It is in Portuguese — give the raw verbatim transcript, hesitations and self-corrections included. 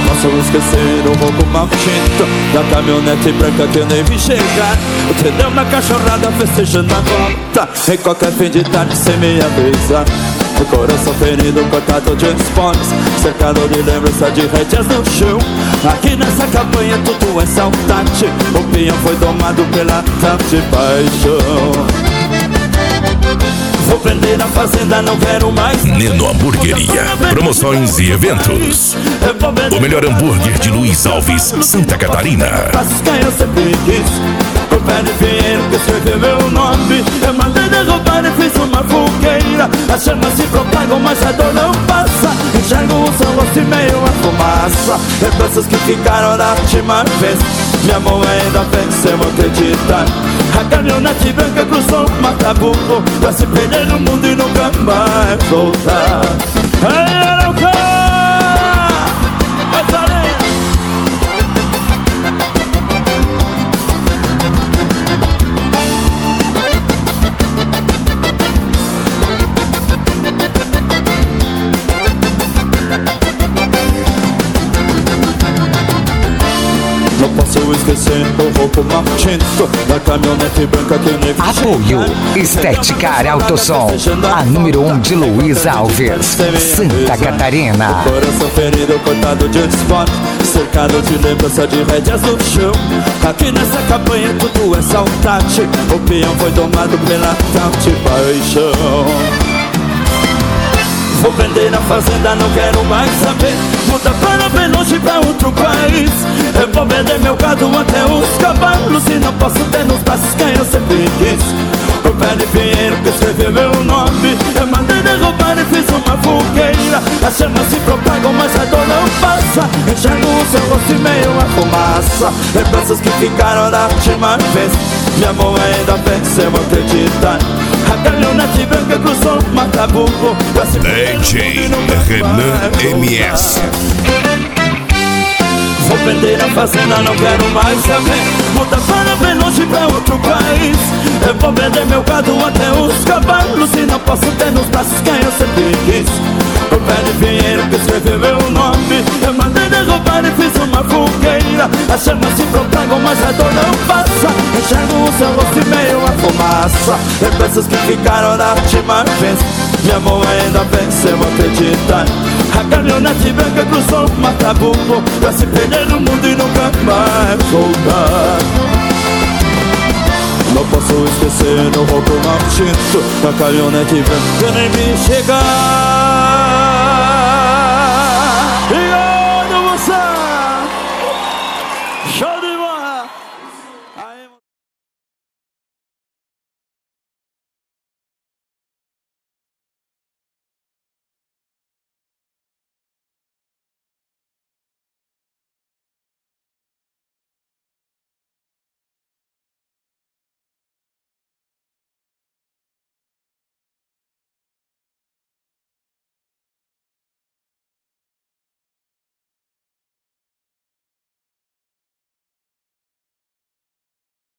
posso esquecer o roubo maldito da caminhonete branca que eu nem vi chegar. O treleu na cachorrada festejando a volta, em qualquer fim de tarde sem me avisar. O coração ferido, cortado de esportes, cercado de lembrança de rédeas no chão. Aqui nessa campanha tudo é saudade, o peão foi domado pela tal de paixão. Vou prender na fazenda, não quero mais. Neno Hamburgueria, promoções e eventos. O melhor hambúrguer de Luiz Alves, Santa Catarina. Eu sempre quis, o pé de pinheiro que escreveu meu nome. Eu mandei derrubar e fiz uma fogueira. As chamas se propagam, mas a dor não passa. Enxergo o seu rosto e meio a fumaça. Lembranças que ficaram da última vez. Minha mão ainda venceu acreditar. A caminhonete branca cruzou o Matabuco pra se perder no mundo e nunca mais voltar. Ei, eu quero! Não posso esquecer o roubo maldito da caminhonete branca que nem vi Apoio Estética Autosom, a número um de Luiz Alves, Santa Catarina. O coração ferido, cortado de esporte, cercado de lembrança de rédeas no chão. Aqui nessa campanha tudo é saudade, o peão foi domado pela tal de paixão. Vou vender na fazenda, não quero mais saber. Muda para bem longe, pra outro país. Eu vou vender meu gado até os cavalos e não posso ter nos braços quem eu sempre quis. O pé de pinheiro que escreveu meu nome. Eu mandei derrubar e fiz uma fogueira. As chamas se propagam, mas a dor não passa. Enxergo o seu rosto e meio a fumaça. Lembranças que ficaram da última vez. Minha mão ainda venceu acreditar. A caminhonete branca cruzou o Matabuco pra se D J Renan M S. Vou vender a fazenda, não quero mais saber. Muda para bem longe, pra outro país. Eu vou vender meu gado até os cavalos e não posso ter nos braços quem eu sempre quis. O pé de pinheiro que escreveu meu nome. Eu mandei derrubar e fiz uma fogueira. As chamas se propagam, mas a dor não passa. Enxergo o seu rosto e meio a fumaça. Lembranças que ficaram da última vez. Minha mão ainda venceu acreditar. A caminhonete branca cruzou o Matabuco pra se perder no mundo e nunca mais voltar. Não posso esquecer o roubo maldito da caminhonete branca que nem vi chegar. E olha você, show de